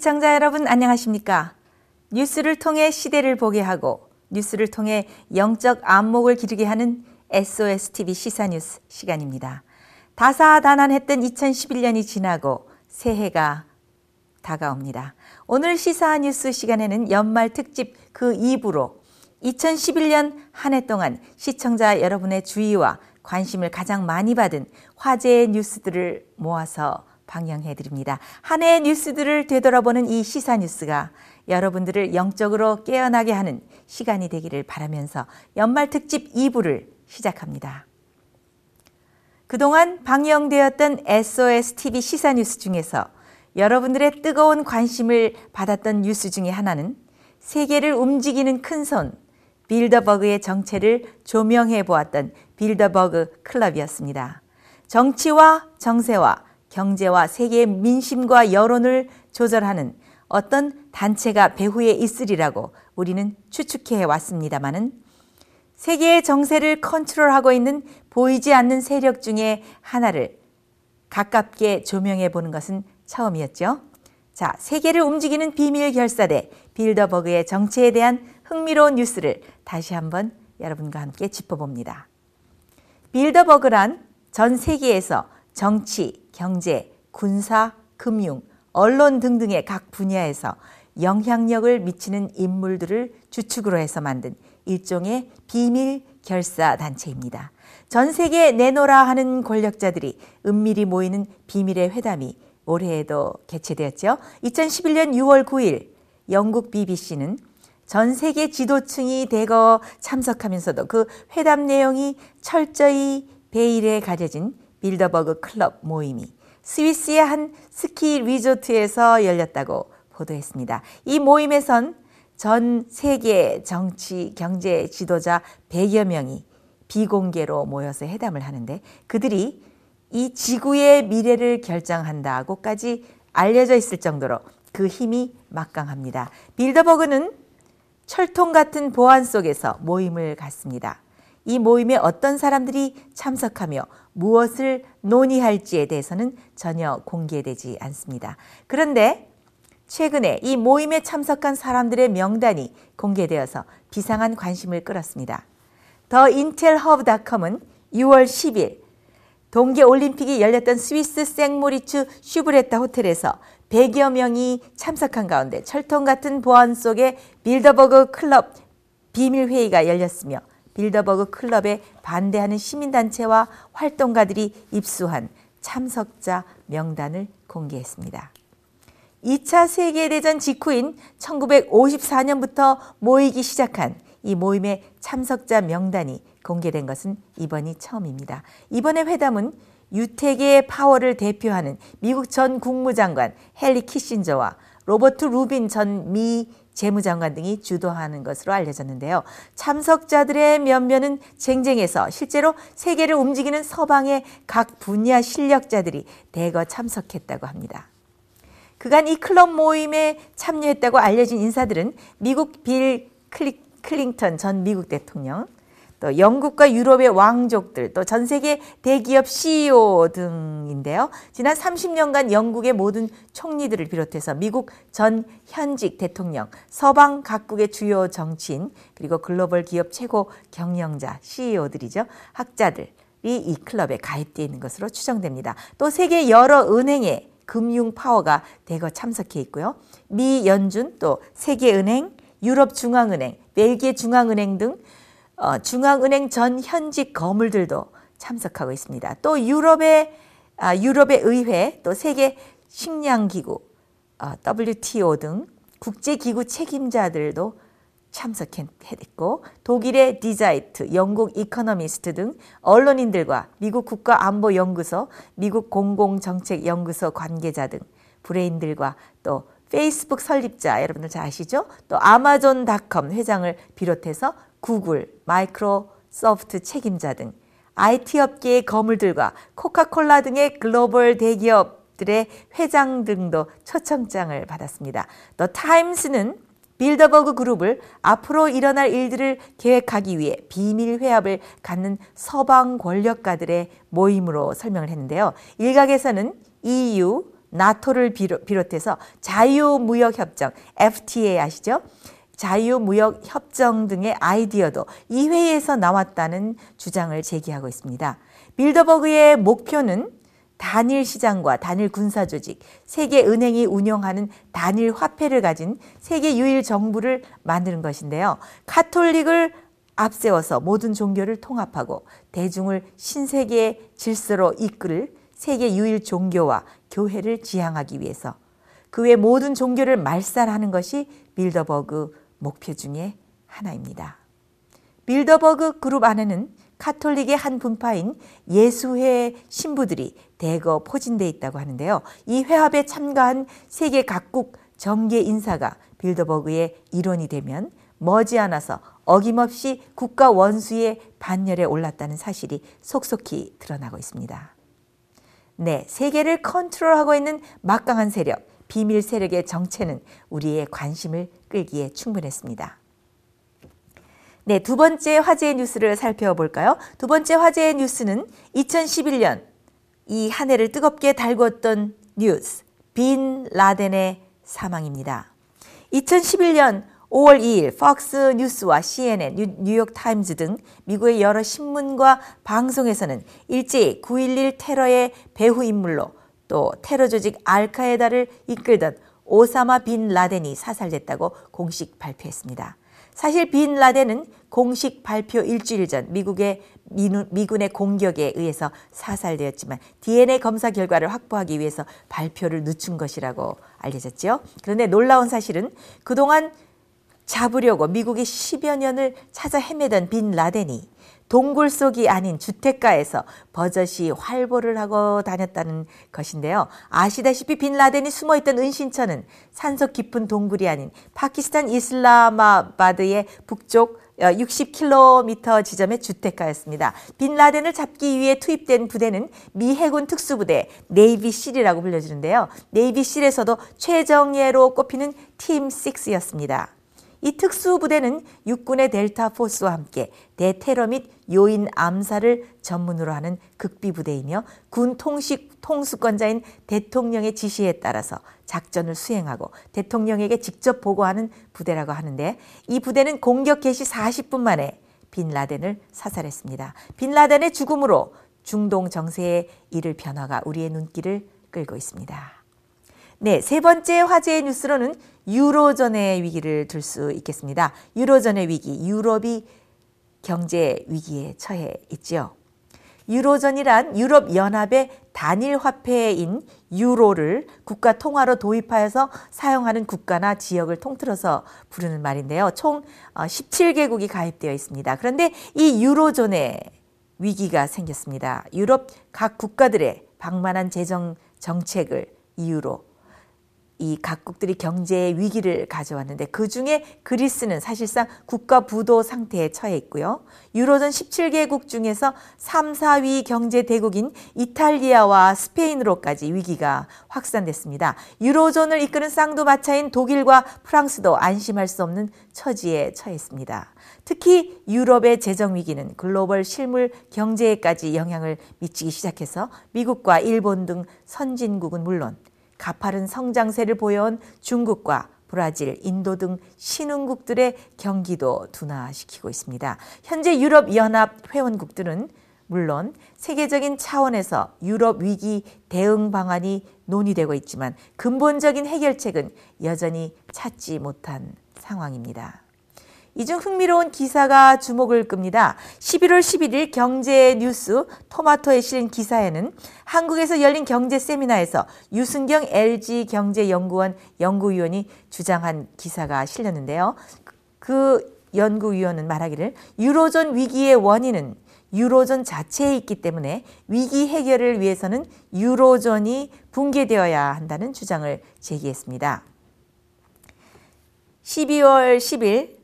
시청자 여러분 안녕하십니까? 뉴스를 통해 시대를 보게 하고 뉴스를 통해 영적 안목을 기르게 하는 SOSTV 시사뉴스 시간입니다. 다사다난했던 2011년이 지나고 새해가 다가옵니다. 오늘 시사뉴스 시간에는 연말 특집 그 2부로 2011년 한 해 동안 시청자 여러분의 주의와 관심을 가장 많이 받은 화제의 뉴스들을 모아서 방영해드립니다. 한 해의 뉴스들을 되돌아보는 이 시사뉴스가 여러분들을 영적으로 깨어나게 하는 시간이 되기를 바라면서 연말 특집 2부를 시작합니다. 그동안 방영되었던 SOSTV 시사뉴스 중에서 여러분들의 뜨거운 관심을 받았던 뉴스 중에 하나는 세계를 움직이는 큰손 빌더버그의 정체를 조명해 보았던 빌더버그 클럽이었습니다. 정치와 정세와 경제와 세계의 민심과 여론을 조절하는 어떤 단체가 배후에 있으리라고 우리는 추측해 왔습니다마는 세계의 정세를 컨트롤하고 있는 보이지 않는 세력 중에 하나를 가깝게 조명해 보는 것은 처음이었죠. 자, 세계를 움직이는 비밀 결사대 빌더버그의 정체에 대한 흥미로운 뉴스를 다시 한번 여러분과 함께 짚어봅니다. 빌더버그란 전 세계에서 정치, 경제, 군사, 금융, 언론 등등의 각 분야에서 영향력을 미치는 인물들을 주축으로 해서 만든 일종의 비밀 결사 단체입니다. 전 세계에 내놓으라 하는 권력자들이 은밀히 모이는 비밀의 회담이 올해에도 개최되었죠. 2011년 6월 9일 영국 BBC는 전 세계 지도층이 대거 참석하면서도 그 회담 내용이 철저히 베일에 가려진 빌더버그 클럽 모임이 스위스의 한 스키 리조트에서 열렸다고 보도했습니다. 이 모임에선 전 세계 정치, 경제 지도자 100여 명이 비공개로 모여서 회담을 하는데 그들이 이 지구의 미래를 결정한다고까지 알려져 있을 정도로 그 힘이 막강합니다. 빌더버그는 철통 같은 보안 속에서 모임을 갖습니다. 이 모임에 어떤 사람들이 참석하며 무엇을 논의할지에 대해서는 전혀 공개되지 않습니다. 그런데 최근에 이 모임에 참석한 사람들의 명단이 공개되어서 비상한 관심을 끌었습니다. 더 인텔허브닷컴은 6월 10일 동계올림픽이 열렸던 스위스 생모리츠 슈브레타 호텔에서 100여 명이 참석한 가운데 철통 같은 보안 속에 빌더버그 클럽 비밀회의가 열렸으며 빌더버그 클럽에 반대하는 시민단체와 활동가들이 입수한 참석자 명단을 공개했습니다. 2차 세계대전 직후인 1954년부터 모이기 시작한 이 모임의 참석자 명단이 공개된 것은 이번이 처음입니다. 이번의 회담은 유태계의 파워를 대표하는 미국 전 국무장관 헨리 키신저와 로버트 루빈 전 미 재무장관 등이 주도하는 것으로 알려졌는데요. 참석자들의 몇몇은 쟁쟁해서 실제로 세계를 움직이는 서방의 각 분야 실력자들이 대거 참석했다고 합니다. 그간 이 클럽 모임에 참여했다고 알려진 인사들은 미국 빌 클린턴 전 미국 대통령, 또 영국과 유럽의 왕족들, 또 전 세계 대기업 CEO 등인데요. 지난 30년간 영국의 모든 총리들을 비롯해서 미국 전 현직 대통령, 서방 각국의 주요 정치인, 그리고 글로벌 기업 최고 경영자, CEO들이죠. 학자들이 이 클럽에 가입되어 있는 것으로 추정됩니다. 또 세계 여러 은행의 금융 파워가 대거 참석해 있고요. 미 연준, 또 세계은행, 유럽 중앙은행, 벨기에 중앙은행 등 중앙은행 전 현직 거물들도 참석하고 있습니다. 또 유럽의 의회, 또 세계 식량기구, WTO 등 국제기구 책임자들도 참석했고 독일의 디자이트, 영국 이코노미스트 등 언론인들과 미국 국가안보연구소, 미국 공공정책연구소 관계자 등 브레인들과 또 페이스북 설립자 여러분들 잘 아시죠? 또 아마존닷컴 회장을 비롯해서 구글, 마이크로소프트 책임자 등 IT 업계의 거물들과 코카콜라 등의 글로벌 대기업들의 회장 등도 초청장을 받았습니다. 또 타임스는 빌더버그 그룹을 앞으로 일어날 일들을 계획하기 위해 비밀 회합을 갖는 서방 권력가들의 모임으로 설명을 했는데요. 일각에서는 EU, 나토를 비롯해서 자유무역협정, FTA 아시죠? 자유무역협정 등의 아이디어도 이 회의에서 나왔다는 주장을 제기하고 있습니다. 빌더버그의 목표는 단일 시장과 단일 군사조직, 세계은행이 운영하는 단일 화폐를 가진 세계 유일 정부를 만드는 것인데요. 카톨릭을 앞세워서 모든 종교를 통합하고 대중을 신세계의 질서로 이끌 세계 유일 종교와 교회를 지향하기 위해서 그 외 모든 종교를 말살하는 것이 빌더버그 목표 중에 하나입니다. 빌더버그 그룹 안에는 카톨릭의 한 분파인 예수회 신부들이 대거 포진되어 있다고 하는데요. 이 회합에 참가한 세계 각국 정계 인사가 빌더버그의 일원이 되면 머지않아서 어김없이 국가 원수의 반열에 올랐다는 사실이 속속히 드러나고 있습니다. 네, 세계를 컨트롤하고 있는 막강한 세력, 비밀 세력의 정체는 우리의 관심을 끌기에 충분했습니다. 네, 두 번째 화제의 뉴스를 살펴볼까요? 두 번째 화제의 뉴스는 2011년 이 한 해를 뜨겁게 달궜던 뉴스, 빈 라덴의 사망입니다. 2011년 5월 2일 폭스 뉴스와 CNN, 뉴욕타임즈 등 미국의 여러 신문과 방송에서는 일제히 9.11 테러의 배후 인물로 또 테러 조직 알카에다를 이끌던 오사마 빈 라덴이 사살됐다고 공식 발표했습니다. 사실 빈 라덴은 공식 발표 일주일 전 미군의 공격에 의해서 사살되었지만 DNA 검사 결과를 확보하기 위해서 발표를 늦춘 것이라고 알려졌죠. 그런데 놀라운 사실은 그동안 잡으려고 미국이 10여 년을 찾아 헤매던 빈 라덴이 동굴 속이 아닌 주택가에서 버젓이 활보를 하고 다녔다는 것인데요. 아시다시피 빈 라덴이 숨어있던 은신처는 산속 깊은 동굴이 아닌 파키스탄 이슬라마바드의 북쪽 60km 지점의 주택가였습니다. 빈 라덴을 잡기 위해 투입된 부대는 미 해군 특수부대 네이비실이라고 불려지는데요. 네이비실에서도 최정예로 꼽히는 팀 6였습니다. 이 특수부대는 육군의 델타 포스와 함께 대테러 및 요인 암살을 전문으로 하는 극비부대이며 군 통수권자인 대통령의 지시에 따라서 작전을 수행하고 대통령에게 직접 보고하는 부대라고 하는데 이 부대는 공격 개시 40분 만에 빈 라덴을 사살했습니다. 빈 라덴의 죽음으로 중동 정세에 이를 변화가 우리의 눈길을 끌고 있습니다. 네, 세 번째 화제의 뉴스로는 유로존의 위기를 들 수 있겠습니다. 유로존의 위기, 유럽이 경제 위기에 처해 있지요. 유로존이란 유럽연합의 단일 화폐인 유로를 국가 통화로 도입하여서 사용하는 국가나 지역을 통틀어서 부르는 말인데요. 총 17개국이 가입되어 있습니다. 그런데 이 유로존에 위기가 생겼습니다. 유럽 각 국가들의 방만한 재정 정책을 이유로 이 각국들이 경제의 위기를 가져왔는데 그중에 그리스는 사실상 국가 부도 상태에 처해 있고요. 유로존 17개국 중에서 3, 4위 경제 대국인 이탈리아와 스페인으로까지 위기가 확산됐습니다. 유로존을 이끄는 쌍두마차인 독일과 프랑스도 안심할 수 없는 처지에 처했습니다. 특히 유럽의 재정 위기는 글로벌 실물 경제에까지 영향을 미치기 시작해서 미국과 일본 등 선진국은 물론 가파른 성장세를 보여온 중국과 브라질, 인도 등 신흥국들의 경기도 둔화시키고 있습니다. 현재 유럽연합 회원국들은 물론 세계적인 차원에서 유럽 위기 대응 방안이 논의되고 있지만 근본적인 해결책은 여전히 찾지 못한 상황입니다. 이 중 흥미로운 기사가 주목을 끕니다. 11월 11일 경제뉴스 토마토에 실린 기사에는 한국에서 열린 경제 세미나에서 유승경 LG경제연구원 연구위원이 주장한 기사가 실렸는데요. 그 연구위원은 말하기를 유로존 위기의 원인은 유로존 자체에 있기 때문에 위기 해결을 위해서는 유로존이 붕괴되어야 한다는 주장을 제기했습니다. 12월 10일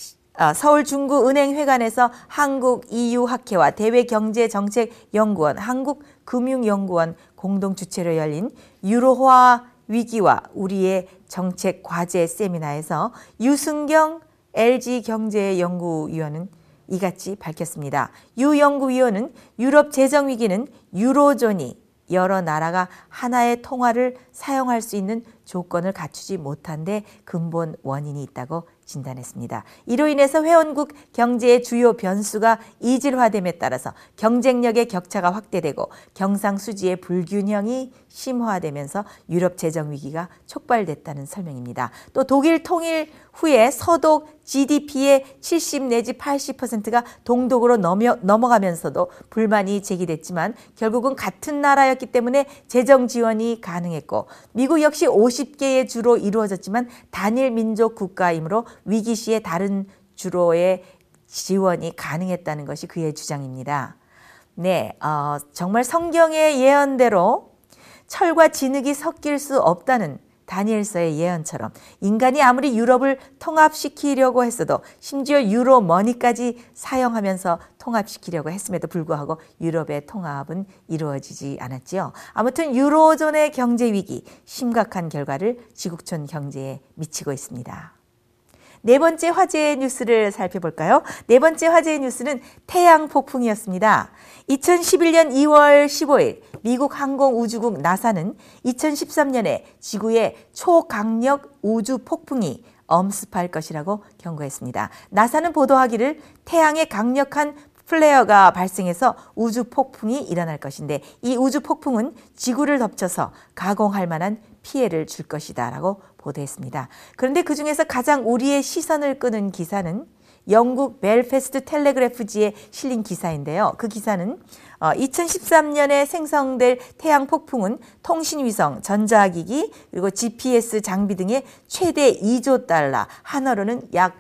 서울중구은행회관에서 한국EU학회와 대외경제정책연구원, 한국금융연구원 공동 주최로 열린 유로화 위기와 우리의 정책 과제 세미나에서 유승경 LG경제연구위원은 이같이 밝혔습니다. 유 연구위원은 유럽 재정위기는 유로존이 여러 나라가 하나의 통화를 사용할 수 있는 조건을 갖추지 못한 데 근본 원인이 있다고 진단했습니다. 이로 인해서 회원국 경제의 주요 변수가 이질화됨에 따라서 경쟁력의 격차가 확대되고 경상수지의 불균형이 심화되면서 유럽 재정 위기가 촉발됐다는 설명입니다. 또 독일 통일 후에 서독 GDP의 70 내지 80%가 동독으로 넘어가면서도 불만이 제기됐지만 결국은 같은 나라였기 때문에 재정 지원이 가능했고, 미국 역시 50개의 주로 이루어졌지만 단일 민족 국가이므로 위기 시에 다른 주로의 지원이 가능했다는 것이 그의 주장입니다. 네, 정말 성경의 예언대로 철과 진흙이 섞일 수 없다는 다니엘서의 예언처럼 인간이 아무리 유럽을 통합시키려고 했어도, 심지어 유로 머니까지 사용하면서 통합시키려고 했음에도 불구하고 유럽의 통합은 이루어지지 않았지요. 아무튼 유로존의 경제 위기, 심각한 결과를 지구촌 경제에 미치고 있습니다. 네 번째 화제의 뉴스를 살펴볼까요? 네 번째 화제의 뉴스는 태양 폭풍이었습니다. 2011년 2월 15일 미국 항공우주국 나사는 2013년에 지구에 초강력 우주 폭풍이 엄습할 것이라고 경고했습니다. 나사는 보도하기를 태양의 강력한 플레어가 발생해서 우주 폭풍이 일어날 것인데, 이 우주 폭풍은 지구를 덮쳐서 가공할 만한 피해를 줄 것이다 라고 보도했습니다. 그런데 그중에서 가장 우리의 시선을 끄는 기사는 영국 벨패스트 텔레그래프지에 실린 기사인데요. 그 기사는 2013년에 생성될 태양 폭풍은 통신위성, 전자기기, 그리고 GPS 장비 등의 최대 2조 달러, 한화로는 약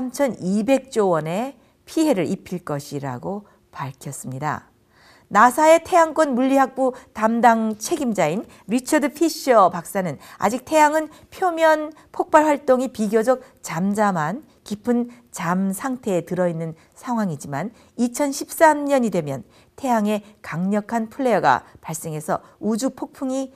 3,200조 원의 피해를 입힐 것이라고 밝혔습니다. 나사의 태양권 물리학부 담당 책임자인 리처드 피셔 박사는 아직 태양은 표면 폭발 활동이 비교적 잠잠한 깊은 잠 상태에 들어있는 상황이지만 2013년이 되면 태양의 강력한 플레어가 발생해서 우주 폭풍이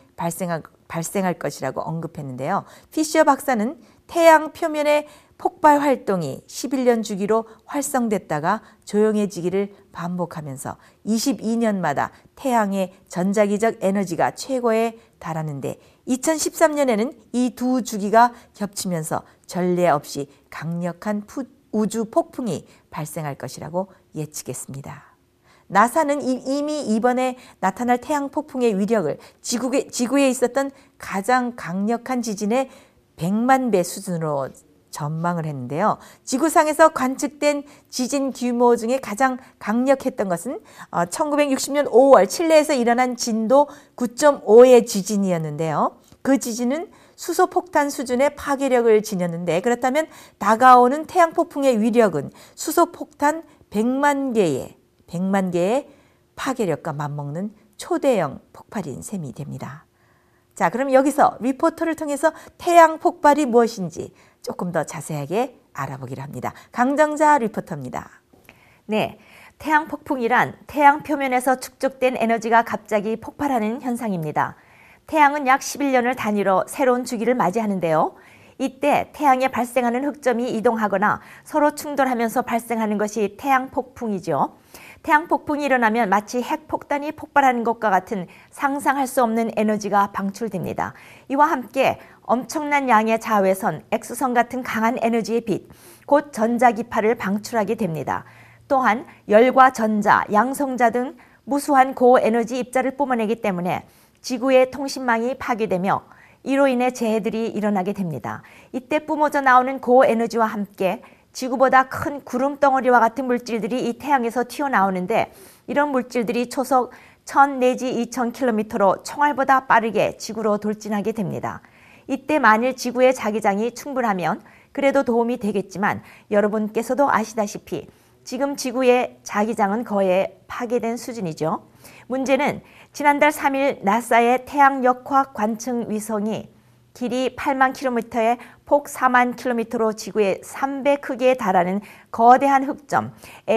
발생할 것이라고 언급했는데요. 피셔 박사는 태양 표면의 폭발 활동이 11년 주기로 활성됐다가 조용해지기를 반복하면서 22년마다 태양의 전자기적 에너지가 최고에 달하는데, 2013년에는 이 두 주기가 겹치면서 전례 없이 강력한 우주 폭풍이 발생할 것이라고 예측했습니다. 나사는 이미 이번에 나타날 태양 폭풍의 위력을 지구에 있었던 가장 강력한 지진의 100만 배 수준으로 전망을 했는데요. 지구상에서 관측된 지진 규모 중에 가장 강력했던 것은 1960년 5월 칠레에서 일어난 진도 9.5의 지진이었는데요. 그 지진은 수소폭탄 수준의 파괴력을 지녔는데, 그렇다면 다가오는 태양폭풍의 위력은 수소폭탄 100만 개의 파괴력과 맞먹는 초대형 폭발인 셈이 됩니다. 자, 그럼 여기서 리포터를 통해서 태양 폭발이 무엇인지 조금 더 자세하게 알아보기로 합니다. 강정자 리포터입니다. 네, 태양 폭풍이란 태양 표면에서 축적된 에너지가 갑자기 폭발하는 현상입니다. 태양은 약 11년을 단위로 새로운 주기를 맞이하는데요. 이때 태양에 발생하는 흑점이 이동하거나 서로 충돌하면서 발생하는 것이 태양 폭풍이죠. 태양 폭풍이 일어나면 마치 핵폭탄이 폭발하는 것과 같은 상상할 수 없는 에너지가 방출됩니다. 이와 함께 엄청난 양의 자외선, X선 같은 강한 에너지의 빛, 곧 전자기파를 방출하게 됩니다. 또한 열과 전자, 양성자 등 무수한 고에너지 입자를 뿜어내기 때문에 지구의 통신망이 파괴되며 이로 인해 재해들이 일어나게 됩니다. 이때 뿜어져 나오는 고에너지와 함께 지구보다 큰 구름덩어리와 같은 물질들이 이 태양에서 튀어나오는데, 이런 물질들이 초속 1000 내지 2000km로 총알보다 빠르게 지구로 돌진하게 됩니다. 이때 만일 지구의 자기장이 충분하면 그래도 도움이 되겠지만, 여러분께서도 아시다시피 지금 지구의 자기장은 거의 파괴된 수준이죠. 문제는 지난달 3일 나사의 태양 역학 관측 위성이 길이 8만 킬로미터에 폭 4만 킬로미터로 지구의 3배 크기에 달하는 거대한 흑점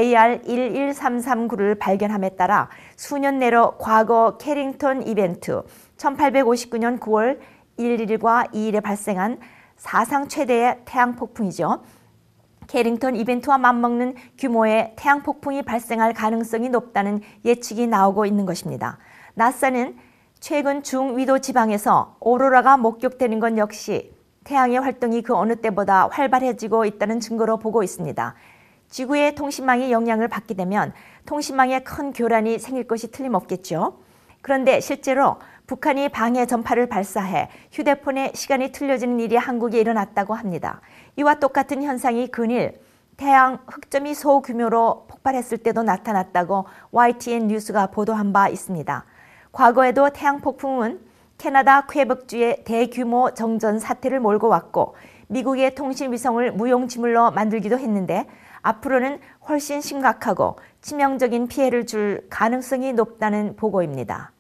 AR11339를 발견함에 따라 수년 내로 과거 캐링턴 이벤트 1859년 9월 1일과 2일에 발생한 사상 최대의 태양 폭풍이죠. 캐링턴 이벤트와 맞먹는 규모의 태양 폭풍이 발생할 가능성이 높다는 예측이 나오고 있는 것입니다. 나사는 최근 중위도 지방에서 오로라가 목격되는 건 역시 태양의 활동이 그 어느 때보다 활발해지고 있다는 증거로 보고 있습니다. 지구의 통신망이 영향을 받게 되면 통신망에 큰 교란이 생길 것이 틀림없겠죠. 그런데 실제로 북한이 방해 전파를 발사해 휴대폰에 시간이 틀려지는 일이 한국에 일어났다고 합니다. 이와 똑같은 현상이 근일 태양 흑점이 소규모로 폭발했을 때도 나타났다고 YTN 뉴스가 보도한 바 있습니다. 과거에도 태양 폭풍은 캐나다 퀘벡주의 대규모 정전 사태를 몰고 왔고 미국의 통신 위성을 무용지물로 만들기도 했는데 앞으로는 훨씬 심각하고 치명적인 피해를 줄 가능성이 높다는 보고입니다.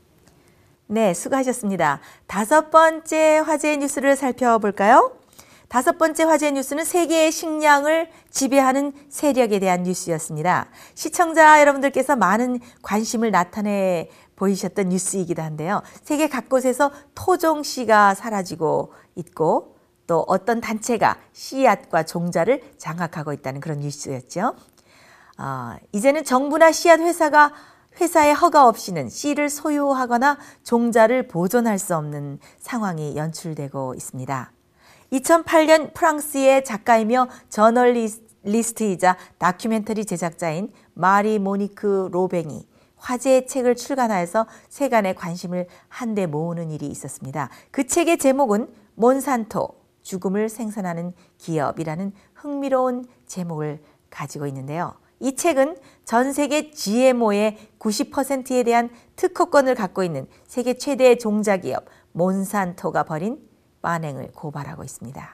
네, 수고하셨습니다. 다섯 번째 화제 뉴스를 살펴볼까요? 다섯 번째 화제 뉴스는 세계의 식량을 지배하는 세력에 대한 뉴스였습니다. 시청자 여러분들께서 많은 관심을 나타내 보이셨던 뉴스이기도 한데요. 세계 각곳에서 토종씨가 사라지고 있고 또 어떤 단체가 씨앗과 종자를 장악하고 있다는 그런 뉴스였죠. 이제는 정부나 씨앗 회사의 허가 없이는 씨를 소유하거나 종자를 보존할 수 없는 상황이 연출되고 있습니다. 2008년 프랑스의 작가이며 저널리스트이자 다큐멘터리 제작자인 마리 모니크 로뱅이 화제의 책을 출간하여서 세간의 관심을 한데 모으는 일이 있었습니다. 그 책의 제목은 몬산토, 죽음을 생산하는 기업이라는 흥미로운 제목을 가지고 있는데요. 이 책은 전 세계 GMO의 90%에 대한 특허권을 갖고 있는 세계 최대의 종자기업 몬산토가 벌인 만행을 고발하고 있습니다.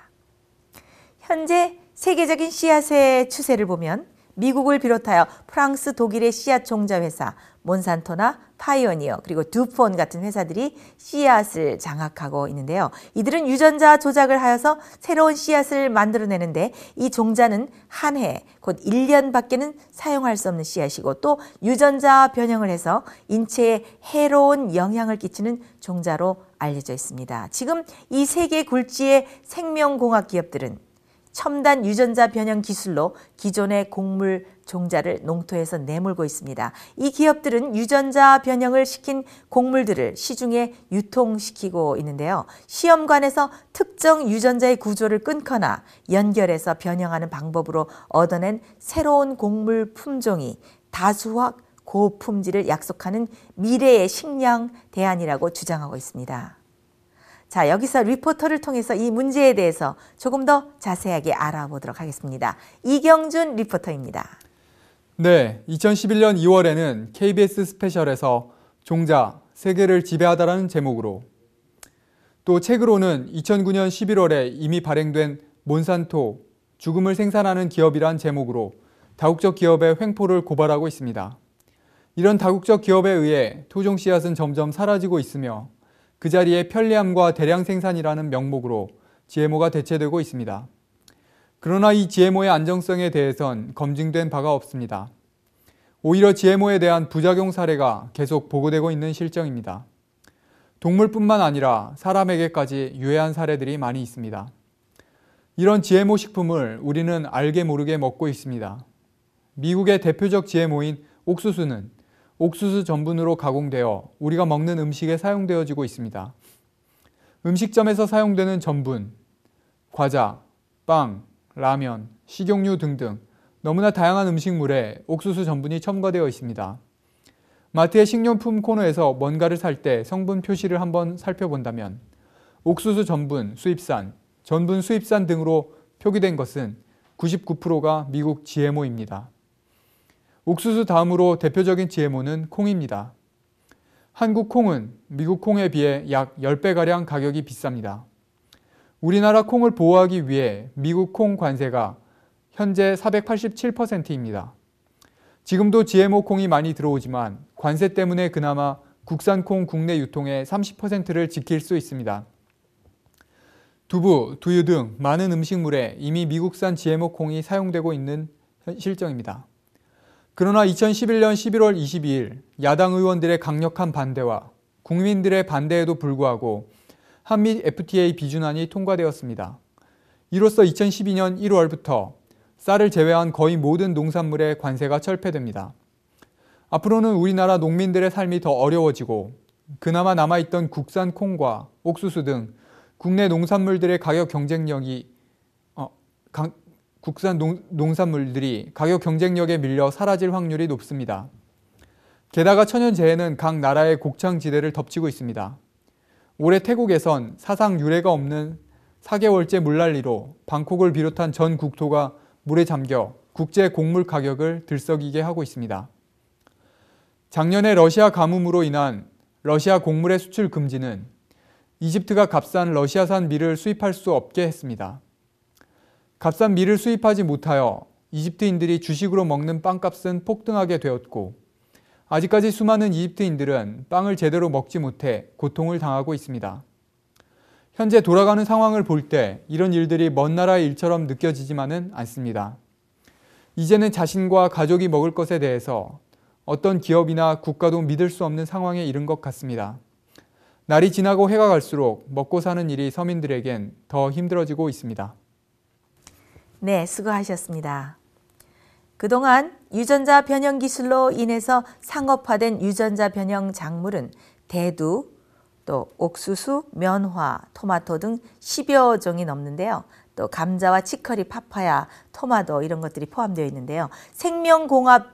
현재 세계적인 씨앗의 추세를 보면 미국을 비롯하여 프랑스, 독일의 씨앗 종자 회사 몬산토나 파이오니어 그리고 듀폰 같은 회사들이 씨앗을 장악하고 있는데요. 이들은 유전자 조작을 하여서 새로운 씨앗을 만들어내는데 이 종자는 한 해, 곧 1년밖에는 사용할 수 없는 씨앗이고 또 유전자 변형을 해서 인체에 해로운 영향을 끼치는 종자로 알려져 있습니다. 지금 이 세계 굴지의 생명공학 기업들은 첨단 유전자 변형 기술로 기존의 곡물 종자를 농토에서 내몰고 있습니다. 이 기업들은 유전자 변형을 시킨 곡물들을 시중에 유통시키고 있는데요. 시험관에서 특정 유전자의 구조를 끊거나 연결해서 변형하는 방법으로 얻어낸 새로운 곡물 품종이 다수확 고품질을 약속하는 미래의 식량 대안이라고 주장하고 있습니다. 자, 여기서 리포터를 통해서 이 문제에 대해서 조금 더 자세하게 알아보도록 하겠습니다. 이경준 리포터입니다. 네, 2011년 2월에는 KBS 스페셜에서 종자, 세계를 지배하다라는 제목으로 또 책으로는 2009년 11월에 이미 발행된 몬산토, 죽음을 생산하는 기업이란 제목으로 다국적 기업의 횡포를 고발하고 있습니다. 이런 다국적 기업에 의해 토종 씨앗은 점점 사라지고 있으며 그 자리에 편리함과 대량 생산이라는 명목으로 GMO가 대체되고 있습니다. 그러나 이 GMO의 안정성에 대해선 검증된 바가 없습니다. 오히려 GMO에 대한 부작용 사례가 계속 보고되고 있는 실정입니다. 동물뿐만 아니라 사람에게까지 유해한 사례들이 많이 있습니다. 이런 GMO 식품을 우리는 알게 모르게 먹고 있습니다. 미국의 대표적 GMO인 옥수수는 옥수수 전분으로 가공되어 우리가 먹는 음식에 사용되어지고 있습니다. 음식점에서 사용되는 전분, 과자, 빵, 라면, 식용유 등등 너무나 다양한 음식물에 옥수수 전분이 첨가되어 있습니다. 마트의 식료품 코너에서 뭔가를 살 때 성분 표시를 한번 살펴본다면 옥수수 전분 수입산, 전분 수입산 등으로 표기된 것은 99%가 미국 GMO입니다. 옥수수 다음으로 대표적인 GMO는 콩입니다. 한국 콩은 미국 콩에 비해 약 10배가량 가격이 비쌉니다. 우리나라 콩을 보호하기 위해 미국 콩 관세가 현재 487%입니다. 지금도 GMO 콩이 많이 들어오지만 관세 때문에 그나마 국산 콩 국내 유통의 30%를 지킬 수 있습니다. 두부, 두유 등 많은 음식물에 이미 미국산 GMO 콩이 사용되고 있는 실정입니다. 그러나 2011년 11월 22일 야당 의원들의 강력한 반대와 국민들의 반대에도 불구하고 한미 FTA 비준안이 통과되었습니다. 이로써 2012년 1월부터 쌀을 제외한 거의 모든 농산물의 관세가 철폐됩니다. 앞으로는 우리나라 농민들의 삶이 더 어려워지고 그나마 남아있던 국산 콩과 옥수수 등 국내 농산물들의 가격 경쟁력이 국산 농산물들이 가격 경쟁력에 밀려 사라질 확률이 높습니다. 게다가 천연재해는 각 나라의 곡창지대를 덮치고 있습니다. 올해 태국에선 사상 유례가 없는 4개월째 물난리로 방콕을 비롯한 전 국토가 물에 잠겨 국제 곡물 가격을 들썩이게 하고 있습니다. 작년에 러시아 가뭄으로 인한 러시아 곡물의 수출 금지는 이집트가 값싼 러시아산 밀을 수입할 수 없게 했습니다. 값싼 밀을 수입하지 못하여 이집트인들이 주식으로 먹는 빵값은 폭등하게 되었고 아직까지 수많은 이집트인들은 빵을 제대로 먹지 못해 고통을 당하고 있습니다. 현재 돌아가는 상황을 볼 때 이런 일들이 먼 나라의 일처럼 느껴지지만은 않습니다. 이제는 자신과 가족이 먹을 것에 대해서 어떤 기업이나 국가도 믿을 수 없는 상황에 이른 것 같습니다. 날이 지나고 해가 갈수록 먹고 사는 일이 서민들에겐 더 힘들어지고 있습니다. 네, 수고하셨습니다. 그동안 유전자 변형 기술로 인해서 상업화된 유전자 변형 작물은 대두, 또 옥수수, 면화, 토마토 등 10여 종이 넘는데요. 또 감자와 치커리, 파파야, 토마토 이런 것들이 포함되어 있는데요. 생명공학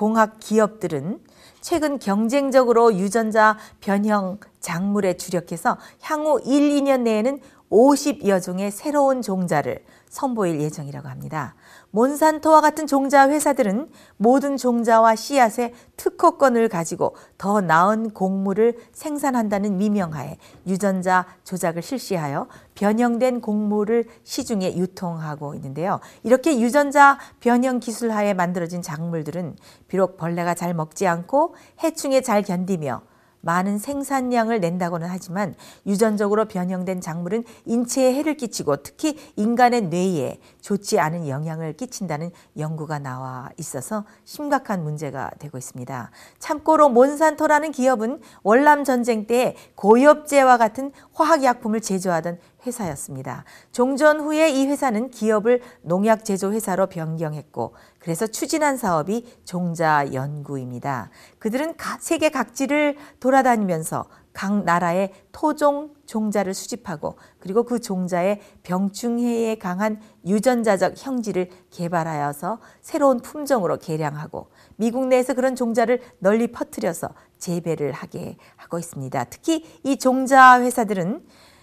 기업들은 최근 경쟁적으로 유전자 변형 작물에 주력해서 향후 1, 2년 내에는 50여 종의 새로운 종자를 선보일 예정이라고 합니다. 몬산토와 같은 종자 회사들은 모든 종자와 씨앗의 특허권을 가지고 더 나은 곡물을 생산한다는 미명하에 유전자 조작을 실시하여 변형된 곡물을 시중에 유통하고 있는데요. 이렇게 유전자 변형 기술하에 만들어진 작물들은 비록 벌레가 잘 먹지 않고 해충에 잘 견디며 많은 생산량을 낸다고는 하지만 유전적으로 변형된 작물은 인체에 해를 끼치고 특히 인간의 뇌에 좋지 않은 영향을 끼친다는 연구가 나와 있어서 심각한 문제가 되고 있습니다. 참고로 몬산토라는 기업은 월남 전쟁 때 고엽제와 같은 화학약품을 제조하던 회사였습니다. 종전 후에 이 회사는 기업을 농약 제조 회사로 변경했고 그래서 추진한 사업이 종자 연구입니다. 그들은 세계 각지를 돌아다니면서 각 나라의 토종 종자를 수집하고 그리고 그 종자의 병충해에 강한 유전자적 형질을 개발하여서 새로운 품종으로 개량하고 미국 내에서 그런 종자를 널리 퍼뜨려서 재배를 하게 하고 있습니다. 특히 이 종자 회사들은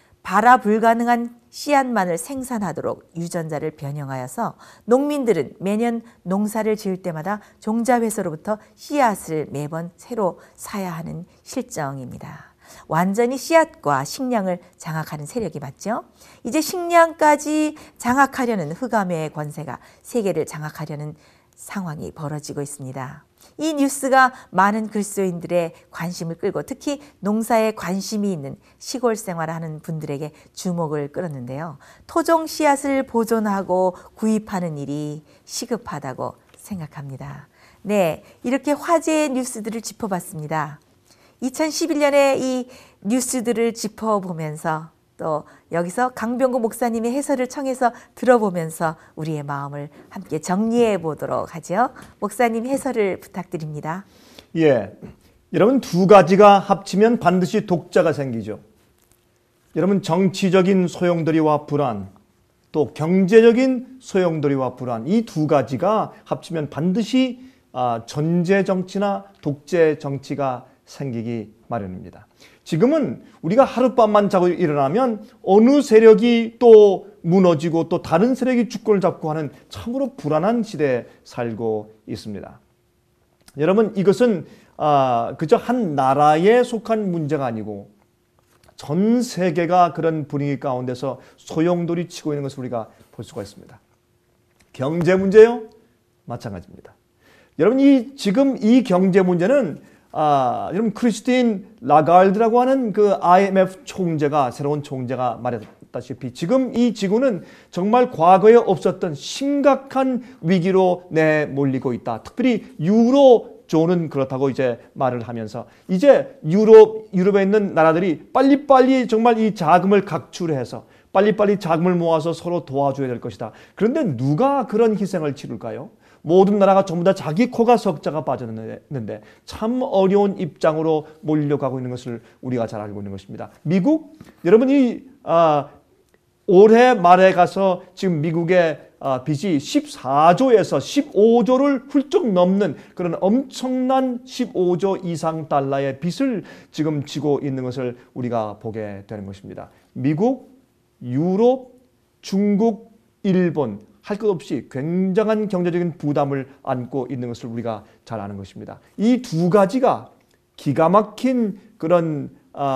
발화 불가능한 씨앗만을 생산하도록 유전자를 변형하여서 농민들은 매년 농사를 지을 때마다 종자 회사로부터 씨앗을 매번 새로 사야 하는 실정입니다. 완전히 씨앗과 식량을 장악하는 세력이 맞죠? 이제 식량까지 장악하려는 흑암의 권세가 세계를 장악하려는 상황이 벌어지고 있습니다. 이 뉴스가 많은 그리스도인들의 관심을 끌고 특히 농사에 관심이 있는 시골 생활하는 분들에게 주목을 끌었는데요. 토종 씨앗을 보존하고 구입하는 일이 시급하다고 생각합니다. 네, 이렇게 화제의 뉴스들을 짚어봤습니다. 2011년에 이 뉴스들을 짚어보면서 또 여기서 강병구 목사님의 해설을 청해서 들어보면서 우리의 마음을 함께 정리해 보도록 하죠. 목사님 해설을 부탁드립니다. 예, 여러분 두 가지가 합치면 반드시 독자가 생기죠. 여러분 정치적인 소용돌이와 불안, 또 경제적인 소용돌이와 불안, 이 두 가지가 합치면 반드시 전제 정치나 독재 정치가 생기기 마련입니다. 지금은 우리가 하룻밤만 자고 일어나면 어느 세력이 또 무너지고 또 다른 세력이 주권을 잡고 하는 참으로 불안한 시대에 살고 있습니다. 여러분 이것은 그저 한 나라에 속한 문제가 아니고 전 세계가 그런 분위기 가운데서 소용돌이 치고 있는 것을 우리가 볼 수가 있습니다. 경제 문제요? 마찬가지입니다. 여러분 지금 이 경제 문제는 여러분 크리스틴 라가르드라고 하는 그 IMF 총재가 새로운 총재가 말했다시피 지금 이 지구는 정말 과거에 없었던 심각한 위기로 내몰리고 있다. 특별히 유로존은 그렇다고 이제 말을 하면서 이제 유럽에 있는 나라들이 빨리빨리 정말 이 자금을 각출해서 빨리빨리 자금을 모아서 서로 도와줘야 될 것이다. 그런데 누가 그런 희생을 치룰까요? 모든 나라가 전부 다 자기 코가 석자가 빠졌는데 참 어려운 입장으로 몰려가고 있는 것을 우리가 잘 알고 있는 것입니다. 미국, 여러분이 올해 말에 가서 지금 미국의 빚이 14조에서 15조를 훌쩍 넘는 그런 엄청난 15조 이상 달러의 빚을 지금 지고 있는 것을 우리가 보게 되는 것입니다. 미국, 유럽, 중국, 일본 할 것 없이 굉장한 경제적인 부담을 안고 있는 것을 우리가 잘 아는 것입니다. 이 두 가지가 기가 막힌 그런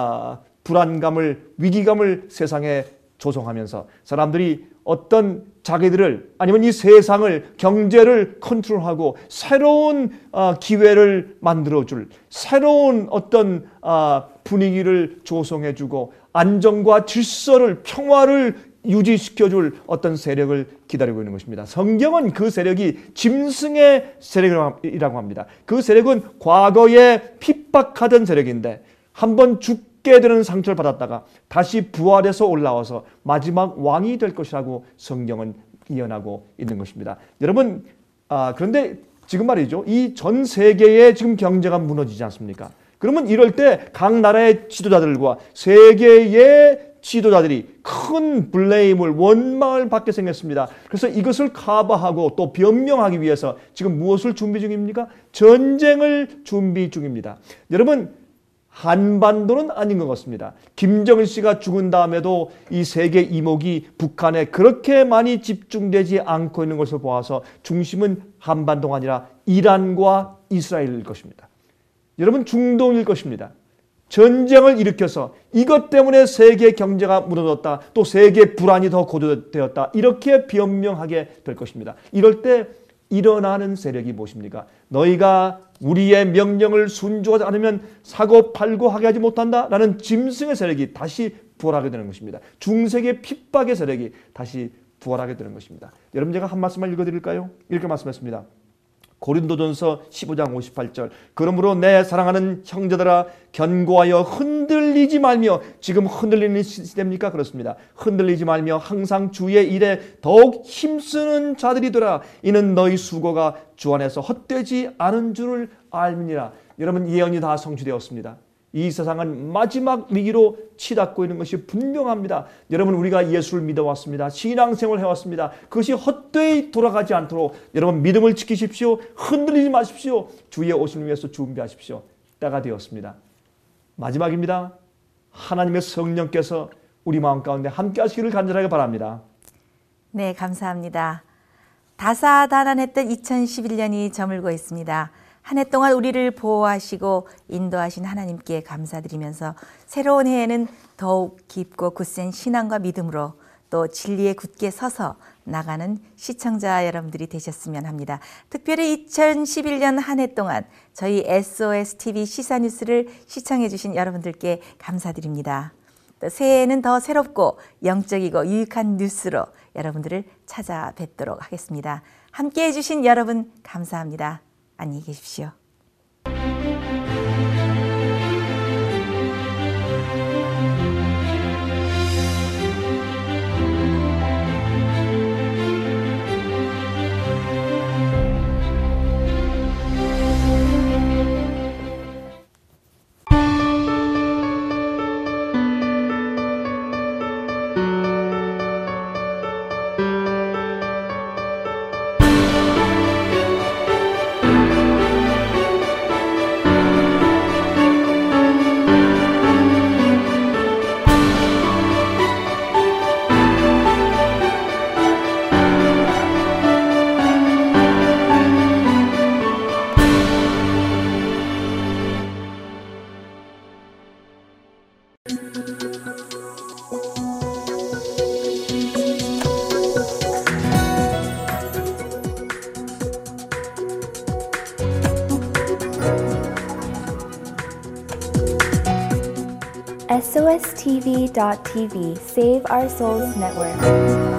불안감을, 위기감을 세상에 조성하면서 사람들이 어떤 자기들을 아니면 이 세상을, 경제를 컨트롤하고 새로운 기회를 만들어줄, 새로운 어떤 분위기를 조성해주고 안정과 질서를, 평화를 유지시켜줄 어떤 세력을 기다리고 있는 것입니다. 성경은 그 세력이 짐승의 세력이라고 합니다. 그 세력은 과거에 핍박하던 세력인데 한번 죽게 되는 상처를 받았다가 다시 부활해서 올라와서 마지막 왕이 될 것이라고 성경은 예언하고 있는 것입니다. 여러분, 그런데 지금 말이죠. 이 전 세계의 지금 경제가 무너지지 않습니까? 그러면 이럴 때 각 나라의 지도자들과 세계의 지도자들이 큰 블레임을, 원망을 받게 생겼습니다. 그래서 이것을 커버하고 또 변명하기 위해서 지금 무엇을 준비 중입니까? 전쟁을 준비 중입니다. 여러분, 한반도는 아닌 것 같습니다. 김정일 씨가 죽은 다음에도 이 세계 이목이 북한에 그렇게 많이 집중되지 않고 있는 것을 보아서 중심은 한반도가 아니라 이란과 이스라엘일 것입니다. 여러분, 중동일 것입니다. 전쟁을 일으켜서 이것 때문에 세계 경제가 무너졌다, 또 세계 불안이 더 고조되었다, 이렇게 변명하게 될 것입니다. 이럴 때 일어나는 세력이 무엇입니까? 너희가 우리의 명령을 순종하지 않으면 사고팔고 하게 하지 못한다 라는 짐승의 세력이 다시 부활하게 되는 것입니다. 중세의 핍박의 세력이 다시 부활하게 되는 것입니다. 여러분, 제가 한 말씀만 읽어드릴까요? 이렇게 말씀했습니다. 고린도전서 15장 58절, 그러므로 내 사랑하는 형제들아 견고하여 흔들리지 말며, 지금 흔들리는 시대입니까? 그렇습니다. 흔들리지 말며 항상 주의 일에 더욱 힘쓰는 자들이 되라. 이는 너희 수고가 주 안에서 헛되지 않은 줄을 알미니라. 여러분, 예언이 다 성취되었습니다. 이 세상은 마지막 위기로 치닫고 있는 것이 분명합니다. 여러분, 우리가 예수를 믿어왔습니다. 신앙생활을 해왔습니다. 그것이 헛되이 돌아가지 않도록 여러분 믿음을 지키십시오. 흔들리지 마십시오. 주의 오심을 위해서 준비하십시오. 때가 되었습니다. 마지막입니다. 하나님의 성령께서 우리 마음 가운데 함께 하시기를 간절하게 바랍니다. 네, 감사합니다. 다사다난했던 2011년이 저물고 있습니다. 한 해 동안 우리를 보호하시고 인도하신 하나님께 감사드리면서 새로운 해에는 더욱 깊고 굳센 신앙과 믿음으로 또 진리에 굳게 서서 나가는 시청자 여러분들이 되셨으면 합니다. 특별히 2011년 한 해 동안 저희 SOSTV 시사뉴스를 시청해 주신 여러분들께 감사드립니다. 또 새해에는 더 새롭고 영적이고 유익한 뉴스로 여러분들을 찾아뵙도록 하겠습니다. 함께해 주신 여러분 감사합니다. 안녕히 계십시오. SOSTV.tv Save Our Souls Network.